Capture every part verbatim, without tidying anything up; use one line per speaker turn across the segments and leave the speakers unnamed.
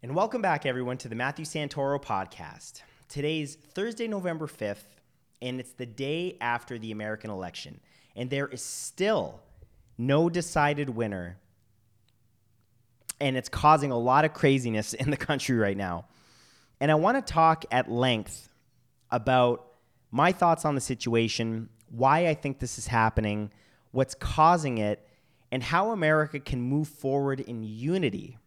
And welcome back, everyone, to the Matthew Santoro podcast. Today's Thursday, November fifth, and it's the day after the American election. And there is still no decided winner. And it's causing a lot of craziness in the country right now. And I want to talk at length about my thoughts on the situation, why I think this is happening, what's causing it, and how America can move forward in unity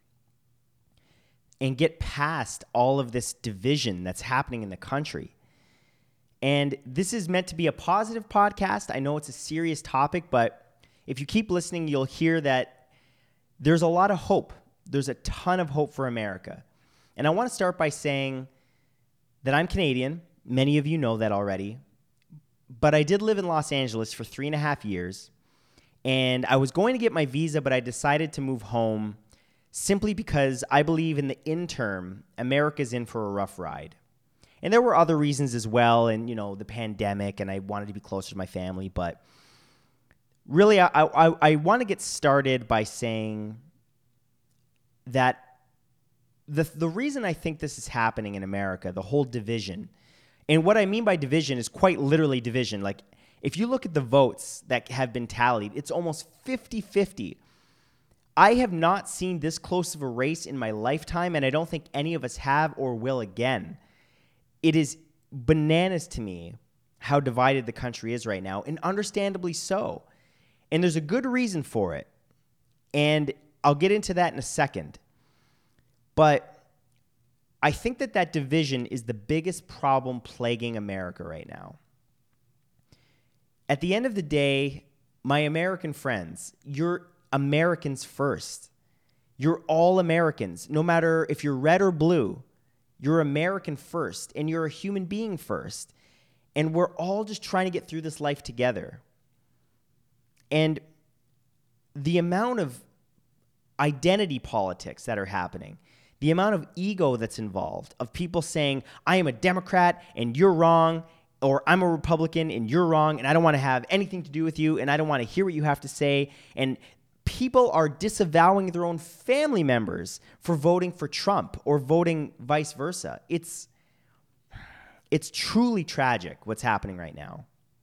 and get past all of this division that's happening in the country. And this is meant to be a positive podcast. I know it's a serious topic, but if you keep listening, you'll hear that there's a lot of hope. There's a ton of hope for America. And I want to start by saying that I'm Canadian. Many of you know that already. But I did live in Los Angeles for three and a half years. And I was going to get my visa, but I decided to move home simply because I believe in the interim, America's in for a rough ride. And there were other reasons as well, and, you know, the pandemic, and I wanted to be closer to my family. But really, I, I, I want to get started by saying that the, the reason I think this is happening in America, the whole division, and what I mean by division is quite literally division. Like, if you look at the votes that have been tallied, it's almost fifty-fifty. I have not seen this close of a race in my lifetime, and I don't think any of us have or will again. It is bananas to me how divided the country is right now, and understandably so. And there's a good reason for it, and I'll get into that in a second. But I think that that division is the biggest problem plaguing America right now. At the end of the day, my American friends, you're Americans first. You're all Americans. No matter if you're red or blue, you're American first, and you're a human being first. And we're all just trying to get through this life together. And the amount of identity politics that are happening, the amount of ego that's involved, of people saying, I am a Democrat and you're wrong, or I'm a Republican and you're wrong, and I don't want to have anything to do with you, and I don't want to hear what you have to say. And people are disavowing their own family members for voting for Trump or voting vice versa. It's, it's truly tragic what's happening right now.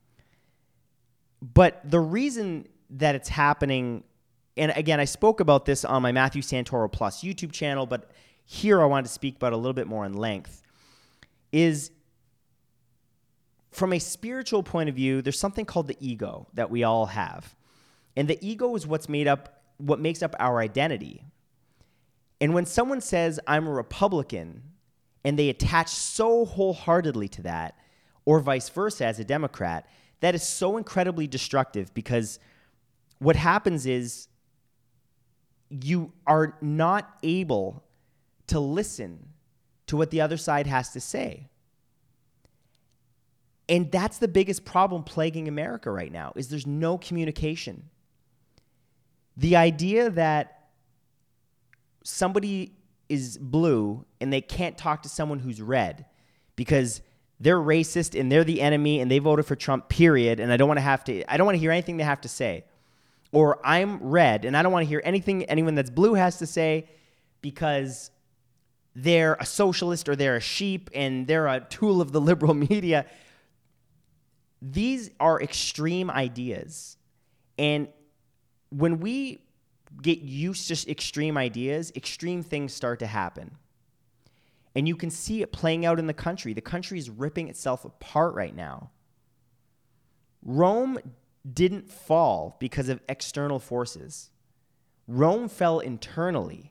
But the reason that it's happening, and again, I spoke about this on my Matthew Santoro Plus YouTube channel, but here I wanted to speak about it a little bit more in length, is from a spiritual point of view, there's something called the ego that we all have. And the ego is what's made up, what makes up our identity. And when someone says, I'm a Republican, and they attach so wholeheartedly to that, or vice versa as a Democrat, that is so incredibly destructive, because what happens is you are not able to listen to what the other side has to say. And that's the biggest problem plaguing America right now, is there's no communication. The idea that somebody is blue and they can't talk to someone who's red because they're racist and they're the enemy and they voted for Trump, period, and I don't want to have to, I don't want to hear anything they have to say. Or I'm red and I don't want to hear anything anyone that's blue has to say because they're a socialist or they're a sheep and they're a tool of the liberal media. These are extreme ideas. And when we get used to extreme ideas, extreme things start to happen. And you can see it playing out in the country. The country is ripping itself apart right now. Rome didn't fall because of external forces. Rome fell internally.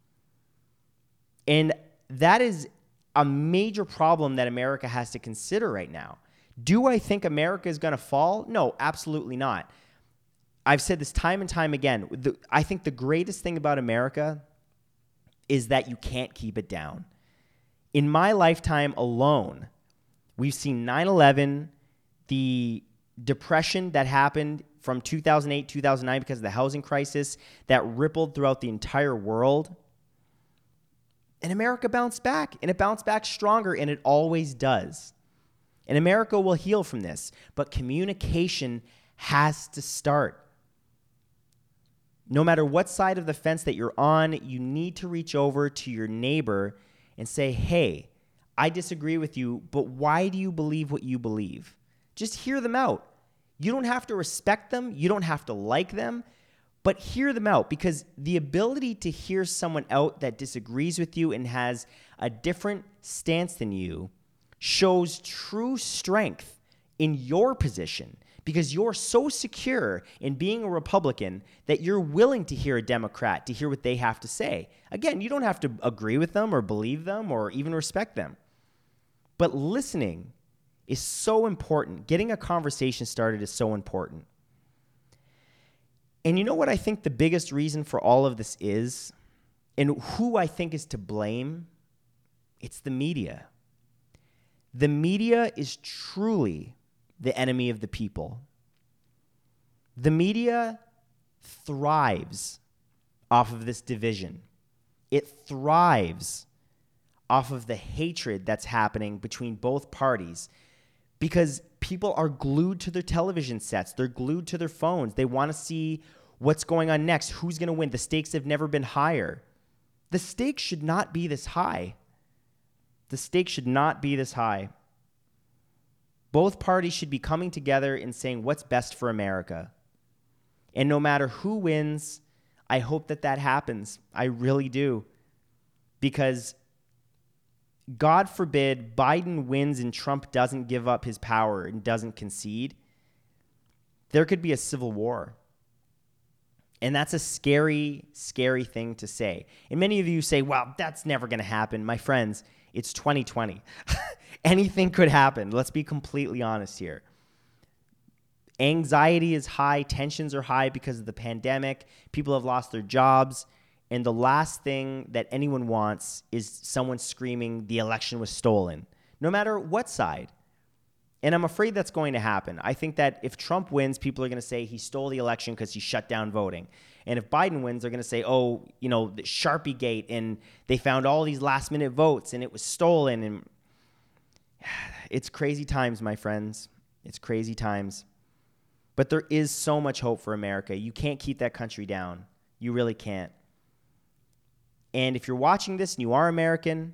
And that is a major problem that America has to consider right now. Do I think America is going to fall? No, absolutely not. I've said this time and time again. The, I think the greatest thing about America is that you can't keep it down. In my lifetime alone, we've seen nine eleven, the depression that happened from two thousand eight, two thousand nine because of the housing crisis that rippled throughout the entire world. And America bounced back, and it bounced back stronger, and it always does. And America will heal from this, but communication has to start. No matter what side of the fence that you're on, you need to reach over to your neighbor and say, hey, I disagree with you, but why do you believe what you believe? Just hear them out. You don't have to respect them. You don't have to like them, but hear them out, because the ability to hear someone out that disagrees with you and has a different stance than you shows true strength in your position, because you're so secure in being a Republican that you're willing to hear a Democrat, to hear what they have to say. Again, you don't have to agree with them or believe them or even respect them. But listening is so important. Getting a conversation started is so important. And you know what I think the biggest reason for all of this is, and who I think is to blame? It's the media. The media is truly the enemy of the people. The media thrives off of this division. It thrives off of the hatred that's happening between both parties, because people are glued to their television sets. They're glued to their phones. They want to see what's going on next, who's going to win. The stakes have never been higher. The stakes should not be this high. The stakes should not be this high. Both parties should be coming together and saying what's best for America. And no matter who wins, I hope that that happens. I really do. Because God forbid Biden wins and Trump doesn't give up his power and doesn't concede. There could be a civil war. And that's a scary, scary thing to say. And many of you say, well, that's never going to happen. My friends, it's twenty twenty. Anything could happen. Let's be completely honest here. Anxiety is high. Tensions are high because of the pandemic. People have lost their jobs. And the last thing that anyone wants is someone screaming the election was stolen, no matter what side. And I'm afraid that's going to happen. I think that if Trump wins, people are going to say he stole the election because he shut down voting. And if Biden wins, they're going to say, oh, you know, the Sharpie Gate, and they found all these last minute votes and it was stolen. And it's crazy times, my friends. It's crazy times. But there is so much hope for America. You can't keep that country down. You really can't. And if you're watching this and you are American,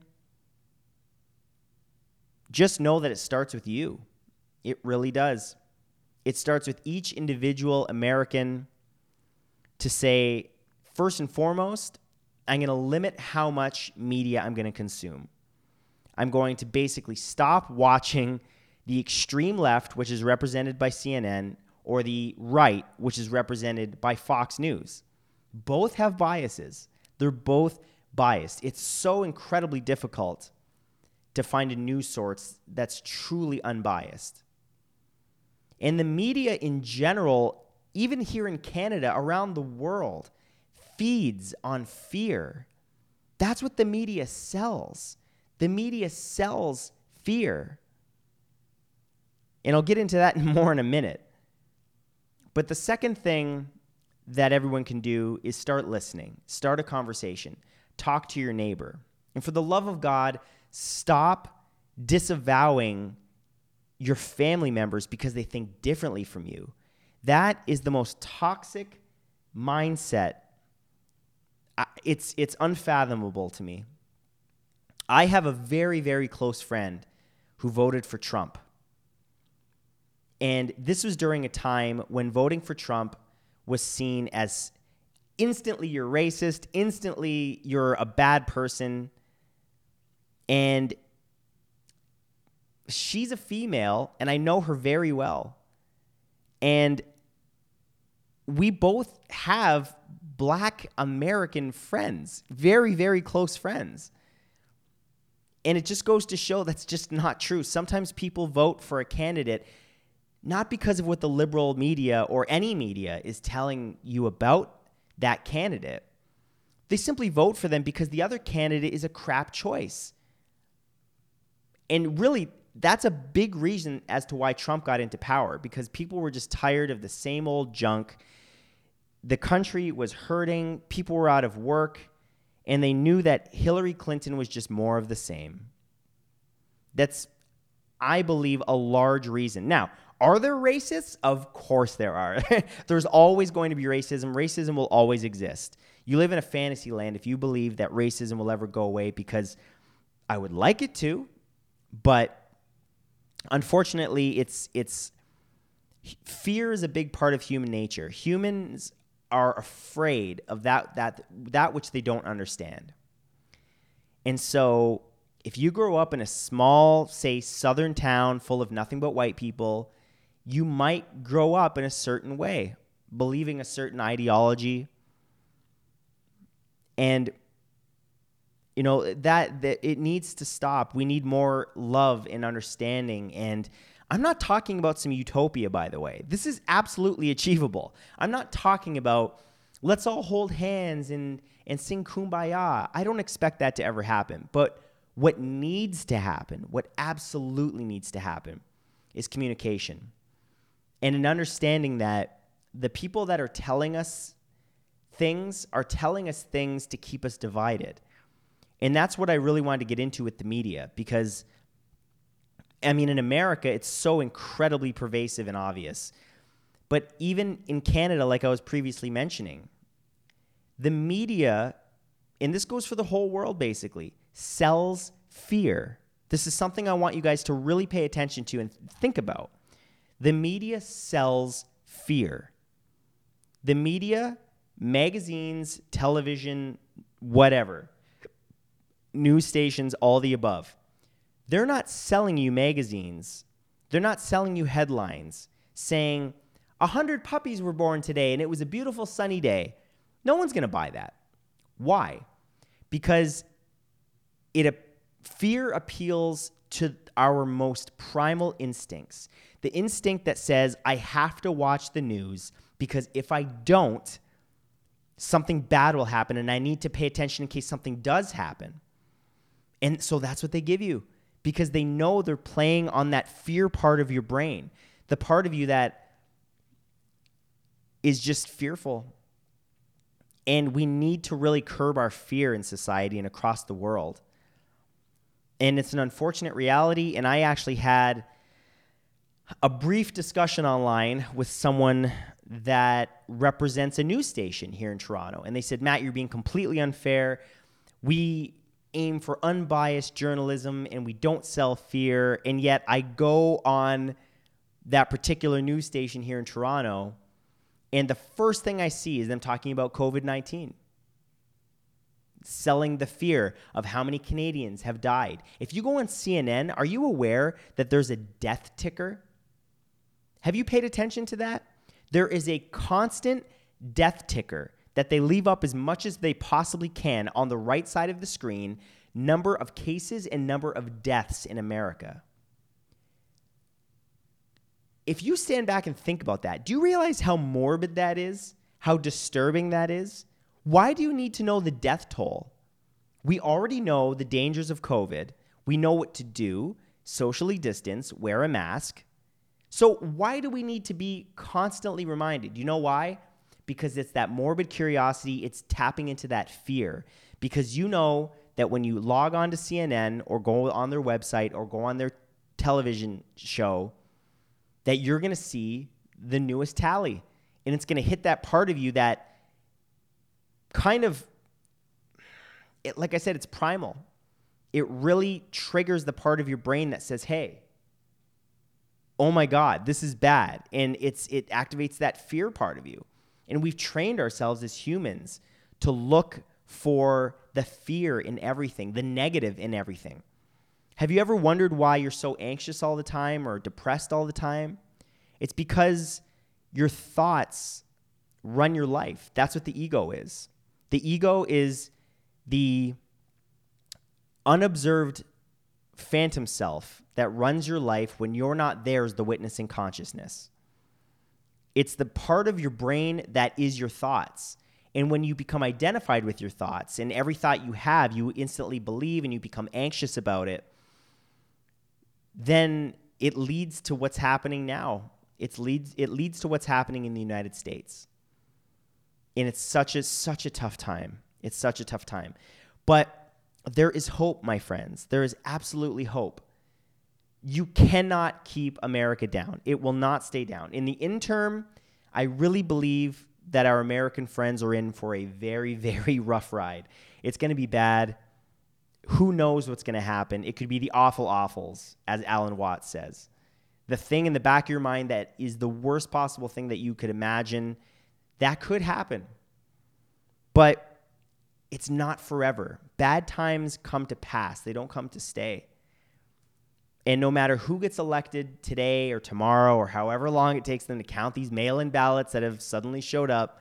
just know that it starts with you. It really does. It starts with each individual American to say, first and foremost, I'm going to limit how much media I'm going to consume. I'm going to basically stop watching the extreme left, which is represented by C N N, or the right, which is represented by Fox News. Both have biases. They're both biased. It's so incredibly difficult to find a news source that's truly unbiased. And the media in general, even here in Canada, around the world, feeds on fear. That's what the media sells. The media sells fear. And I'll get into that more in a minute. But the second thing that everyone can do is start listening. Start a conversation. Talk to your neighbor. And for the love of God, stop disavowing your family members because they think differently from you. That is the most toxic mindset. It's, it's unfathomable to me. I have a very, very close friend who voted for Trump. And this was during a time when voting for Trump was seen as instantly you're racist, instantly you're a bad person. And she's a female, and I know her very well. And we both have Black American friends, very, very close friends. And it just goes to show that's just not true. Sometimes people vote for a candidate not because of what the liberal media or any media is telling you about that candidate. They simply vote for them because the other candidate is a crap choice. And really, that's a big reason as to why Trump got into power, because people were just tired of the same old junk. The country was hurting, people were out of work, and they knew that Hillary Clinton was just more of the same. That's, I believe, a large reason. Now, Are there racists? Of course there are. There's always going to be racism. Racism will always exist. You live in a fantasy land if you believe that racism will ever go away, because I would like it to, but unfortunately, it's it's fear is a big part of human nature. Humans are afraid of that that that which they don't understand. And so if you grow up in a small, say, southern town full of nothing but white people, you might grow up in a certain way, believing a certain ideology. And, you know, that, that it needs to stop. We need more love and understanding. And I'm not talking about some utopia, by the way. This is absolutely achievable. I'm not talking about let's all hold hands and, and sing Kumbaya. I don't expect that to ever happen. But what needs to happen, what absolutely needs to happen, is communication. And an understanding that the people that are telling us things are telling us things to keep us divided. And that's what I really wanted to get into with the media, because, I mean, in America, it's so incredibly pervasive and obvious. But even in Canada, like I was previously mentioning, the media, and this goes for the whole world basically, sells fear. This is something I want you guys to really pay attention to and think about. The media sells fear. The media, magazines, television, whatever, news stations, all the above, they're not selling you magazines. They're not selling you headlines saying a hundred puppies were born today and it was a beautiful sunny day. No one's going to buy that. Why? Because it fear appeals to our most primal instincts. The instinct that says, I have to watch the news because if I don't, something bad will happen and I need to pay attention in case something does happen. And so that's what they give you, because they know they're playing on that fear part of your brain, the part of you that is just fearful. And we need to really curb our fear in society and across the world. And it's an unfortunate reality. And I actually had a brief discussion online with someone that represents a news station here in Toronto. And they said, Matt, you're being completely unfair. We aim for unbiased journalism and we don't sell fear. And yet I go on that particular news station here in Toronto, and the first thing I see is them talking about covid nineteen. Selling the fear of how many Canadians have died. If you go on C N N, are you aware that there's a death ticker? Have you paid attention to that? There is a constant death ticker that they leave up as much as they possibly can on the right side of the screen, number of cases and number of deaths in America. If you stand back and think about that, do you realize how morbid that is? How disturbing that is? Why do you need to know the death toll? We already know the dangers of COVID. We know what to do: socially distance, wear a mask. So why do we need to be constantly reminded? You know why? Because it's that morbid curiosity. It's tapping into that fear. Because you know that when you log on to C N N or go on their website or go on their television show, that you're going to see the newest tally. And it's going to hit that part of you that kind of, it, like I said, it's primal. It really triggers the part of your brain that says, hey, oh my God, this is bad. And it's it activates that fear part of you. And we've trained ourselves as humans to look for the fear in everything, the negative in everything. Have you ever wondered why you're so anxious all the time or depressed all the time? It's because your thoughts run your life. That's what the ego is. The ego is the unobserved phantom self that runs your life when you're not there as the witnessing consciousness. It's the part of your brain that is your thoughts. And when you become identified with your thoughts, and every thought you have, you instantly believe and you become anxious about it, then it leads to what's happening now. It leads, it leads to what's happening in the United States. And it's such a, such a tough time. It's such a tough time. But there is hope, my friends. There is absolutely hope. You cannot keep America down. It will not stay down. In the interim, I really believe that our American friends are in for a very, very rough ride. It's going to be bad. Who knows what's going to happen? It could be the awful awfuls, as Alan Watts says. The thing in the back of your mind that is the worst possible thing that you could imagine, that could happen. But it's not forever. Bad times come to pass. They don't come to stay. And no matter who gets elected today or tomorrow or however long it takes them to count these mail-in ballots that have suddenly showed up,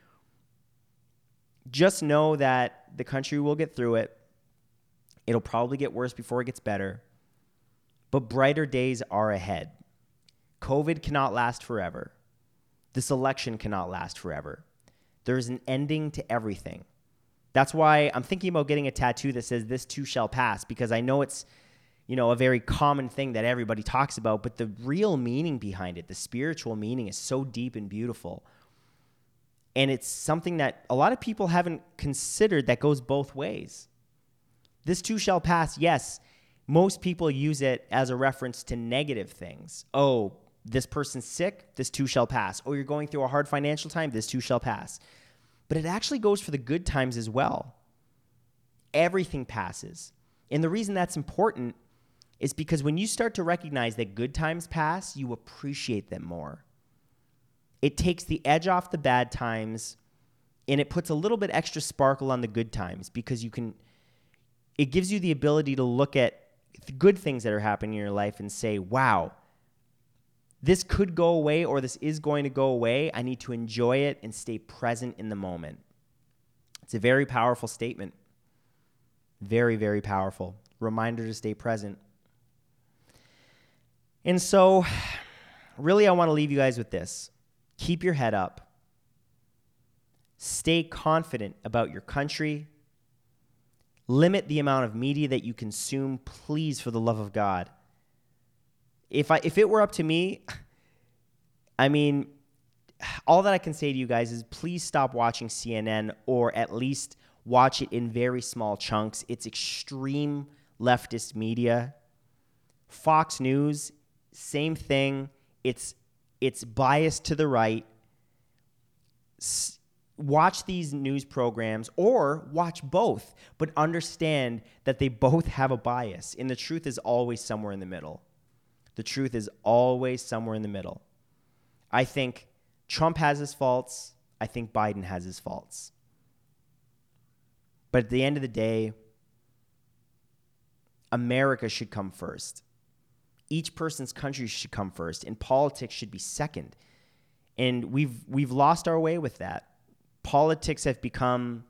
just know that the country will get through it. It'll probably get worse before it gets better. But brighter days are ahead. COVID cannot last forever. This election cannot last forever. There's an ending to everything. That's why I'm thinking about getting a tattoo that says, "This too shall pass," because I know it's, you know, a very common thing that everybody talks about, but the real meaning behind it, the spiritual meaning, is so deep and beautiful. And it's something that a lot of people haven't considered that goes both ways. This too shall pass, yes. Most people use it as a reference to negative things. Oh, this person's sick, this too shall pass. Oh, you're going through a hard financial time, this too shall pass. But it actually goes for the good times as well. Everything passes. And the reason that's important is because when you start to recognize that good times pass, you appreciate them more. It takes the edge off the bad times, and it puts a little bit extra sparkle on the good times, because you can, it gives you the ability to look at good things that are happening in your life and say, wow, this could go away, or this is going to go away. I need to enjoy it and stay present in the moment. It's a very powerful statement. Very, very powerful. Reminder to stay present. And so, really, I want to leave you guys with this. Keep your head up. Stay confident about your country. Limit the amount of media that you consume, please, for the love of God. If I if it were up to me, I mean, all that I can say to you guys is please stop watching C N N, or at least watch it in very small chunks. It's extreme leftist media. Fox News, same thing. It's it's biased to the right. S- watch these news programs, or watch both, but understand that they both have a bias, and the truth is always somewhere in the middle. The truth is always somewhere in the middle. I think Trump has his faults. I think Biden has his faults. But at the end of the day, America should come first. Each person's country should come first, and politics should be second. And we've we've lost our way with that. Politics have become,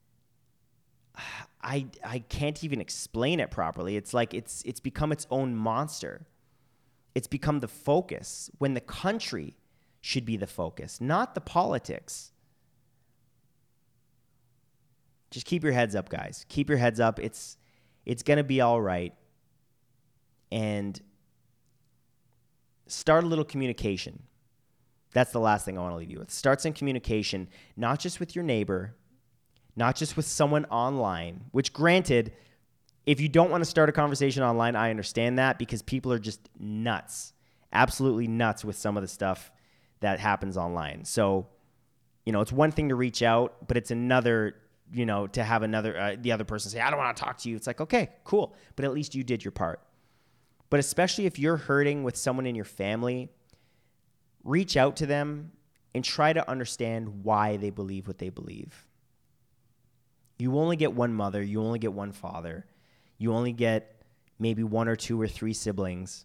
I I can't even explain it properly. It's like it's it's become its own monster. It's become the focus when the country should be the focus, not the politics. Just keep your heads up, guys. Keep your heads up. It's it's going to be all right. And start a little communication. That's the last thing I want to leave you with. Start some communication, not just with your neighbor, not just with someone online, which, granted, if you don't want to start a conversation online, I understand that, because people are just nuts, absolutely nuts with some of the stuff that happens online. So, you know, it's one thing to reach out, but it's another, you know, to have another, uh, the other person say, I don't want to talk to you. It's like, okay, cool. But at least you did your part. But especially if you're hurting with someone in your family, reach out to them and try to understand why they believe what they believe. You only get one mother. You only get one father. You only get maybe one or two or three siblings.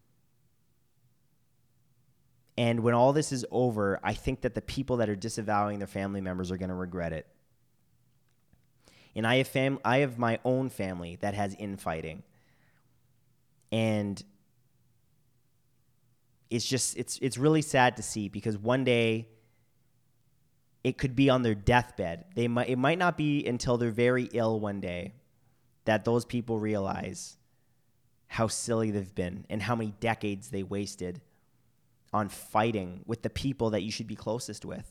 And when all this is over, I think that the people that are disavowing their family members are going to regret it. And I have fam- I have my own family that has infighting. And it's just, it's it's really sad to see, because one day it could be on their deathbed. They might it might not be until they're very ill one day that those people realize how silly they've been and how many decades they wasted on fighting with the people that you should be closest with.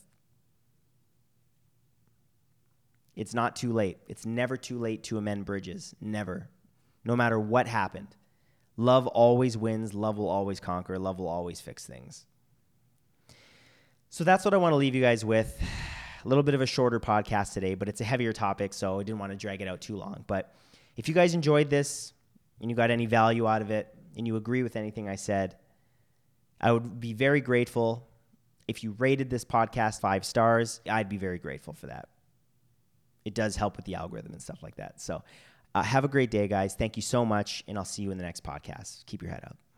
It's not too late. It's never too late to amend bridges. Never. No matter what happened. Love always wins. Love will always conquer. Love will always fix things. So that's what I want to leave you guys with. A little bit of a shorter podcast today, but it's a heavier topic, so I didn't want to drag it out too long. But if you guys enjoyed this and you got any value out of it and you agree with anything I said, I would be very grateful if you rated this podcast five stars. I'd be very grateful for that. It does help with the algorithm and stuff like that. So uh, have a great day, guys. Thank you so much, and I'll see you in the next podcast. Keep your head up.